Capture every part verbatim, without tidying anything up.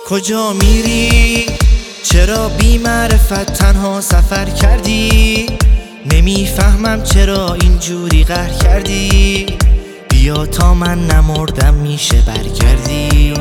کجا میری؟ چرا بی معرفت تنها سفر کردی؟ نمیفهمم چرا اینجوری قهر کردی. بیا تا من نمردم میشه برگردی.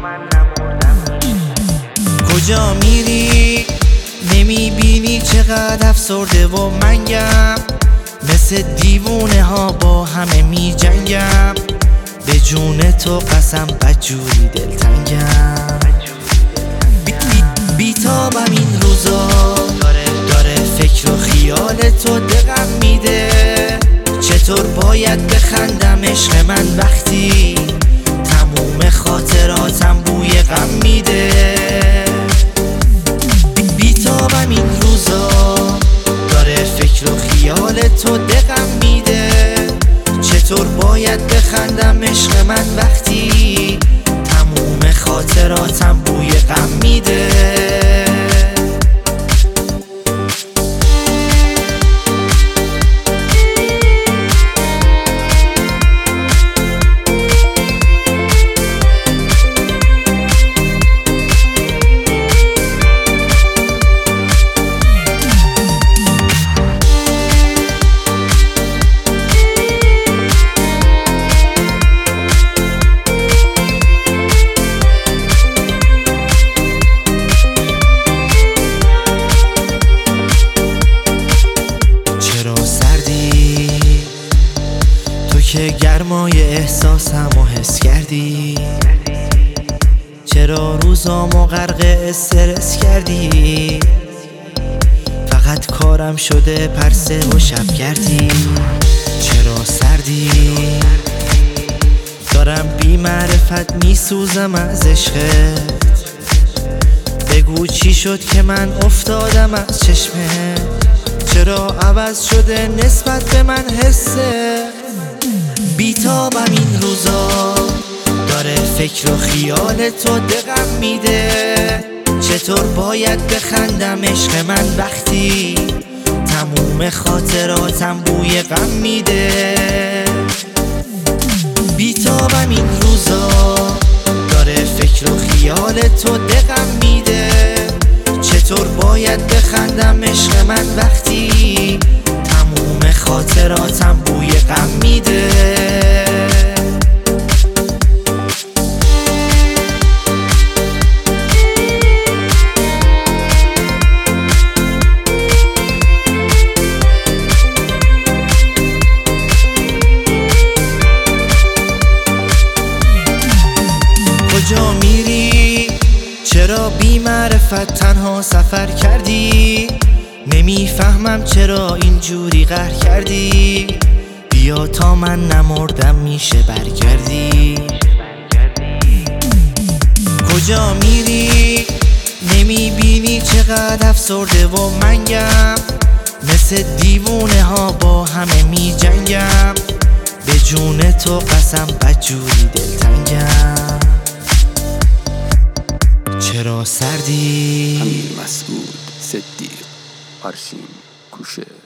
کجا میری؟ نمیبینی چقدر افسرده و منگم؟ مثل دیوونه ها با همه می جنگم. به جون تو قسم بدجوری دلتنگم. بی بیتابم این روزا، داره, داره فکر و خیال تو دقم میده. چطور باید بخندم عشق من وقتی تموم خاطراتم بوی غم میده. بیتابم این روزا، داره فکر و خیال تو دقم میده. چطور باید بخندم عشق من وقتی تموم خاطراتم بوی غم میده. که گرمای احساسمو حس کردی؟ چرا روزامو غرق استرس کردی؟ فقط کارم شده پرسه و شب گردی. چرا سردی؟ دارم بی معرفت میسوزم از عشقت. بگو چی شد که من افتادم از چشمت؟ چرا عوض شده نسبت به من حسه؟ بیتابم این روزا، داره فکر و خیال تو دقم میده. چطور باید بخندم عشق من وقتی تموم خاطراتم بوی غم میده. بیتابم این روزا، داره فکر و خیال تو دقم میده. چطور باید بخندم عشق من وقتی تموم خاطراتم بوی غم میده. کجا میری؟ چرا بی معرفت تنها سفر کردی؟ نمیفهمم چرا اینجوری قهر کردی. بیا تا من نمردم میشه برگردی. کجا میری؟ نمیبینی چقدر افسرده و منگم؟ مثل دیوونه ها با همه می جنگم. به جون تو قسم بدجوری دلتنگم. چرا سردی؟ امیر مسعود صدیق، آرشین کوشه.